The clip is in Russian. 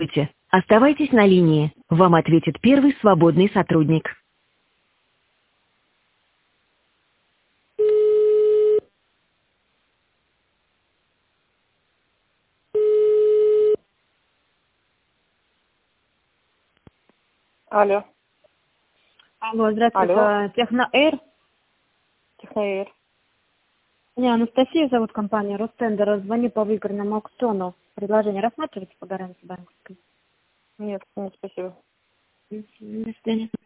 Здравствуйте. Оставайтесь на линии. Вам ответит первый свободный сотрудник. Алло, Алло, здравствуйте, алло, это Техноэйр. Техноэйр. Меня Анастасия зовут, компания Ростендер. Звоню по выигранному аукциону. Предложение рассматриваете по гарантии банковской? Нет, нет, спасибо. До свидания.